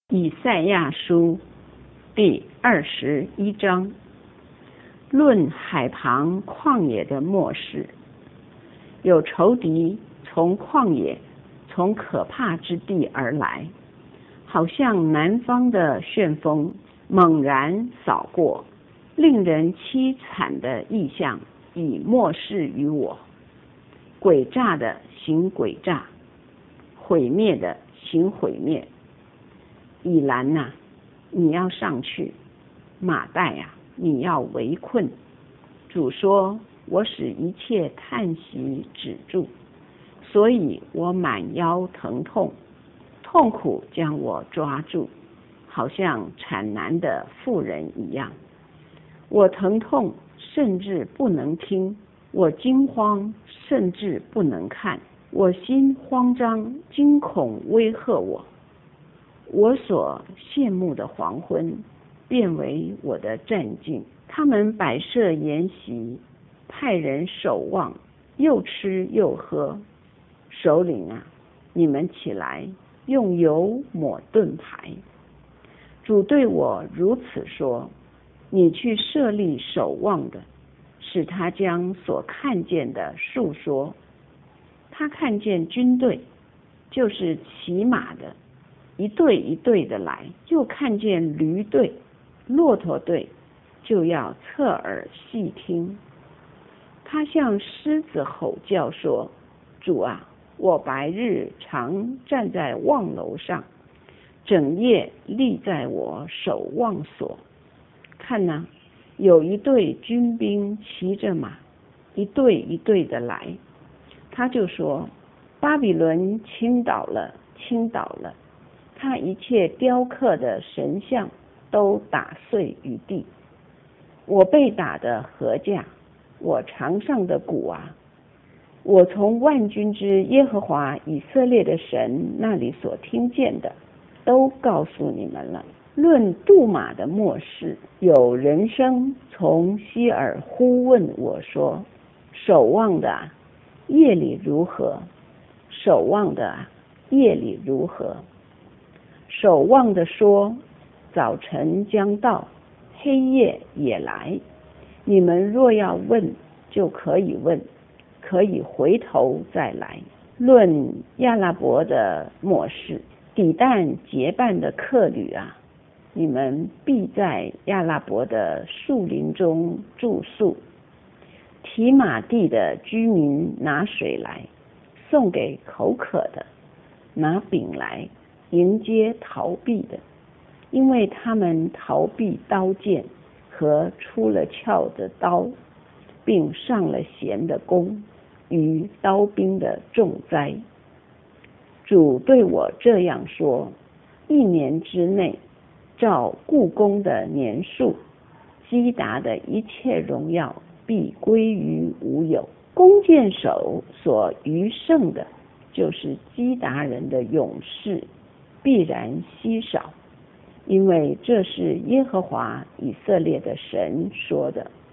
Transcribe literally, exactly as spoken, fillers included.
以赛亚书第二十一章，论海旁旷野的末世。有仇敌从旷野，从可怕之地而来，好像南方的旋风猛然扫过，令人凄惨的异象已漠视于我。诡诈的行诡诈，毁灭的行毁灭。以兰呐、啊，你要上去；马代啊，你要围困。主说：我使一切叹息止住，所以我满腰疼痛，痛苦将我抓住，好像产难的妇人一样。我疼痛甚至不能听，我惊慌甚至不能看，我心慌张，惊恐威吓我。我所羡慕的黄昏变为我的战境，他们摆设筵席，派人守望，又吃又喝。首领啊，你们起来，用油抹盾牌。主对我如此说：你去设立守望的，使他将所看见的述说。他看见军队，就是骑马的，一队一队的来，就看见驴队、骆驼队，就要侧耳细听。他向狮子吼叫说：主啊，我白日常站在望楼上，整夜立在我守望所。看哪、啊，有一队军兵骑着马，一队一队的来。他就说：巴比伦倾倒了，倾倒了，他一切雕刻的神像都打碎于地。我被打的何价，我肠上的骨啊！我从万军之耶和华以色列的神那里所听见的，都告诉你们了。论杜马的末世，有人声从西尔呼问我说：守望的啊，夜里如何？守望的啊，夜里如何？守望的说：早晨将到，黑夜也来。你们若要问，就可以问，可以回头再来。论亚拉伯的末世，底但结伴的客旅啊，你们必在亚拉伯的树林中住宿。提马地的居民拿水来，送给口渴的；拿饼来迎接逃避的，因为他们逃避刀剑和出了鞘的刀，并上了弦的弓与刀兵的重灾。主对我这样说：一年之内，照故宫的年数，基达的一切荣耀必归于无有。弓箭手所余剩的，就是基达人的勇士，必然稀少，因为这是耶和华以色列的神说的。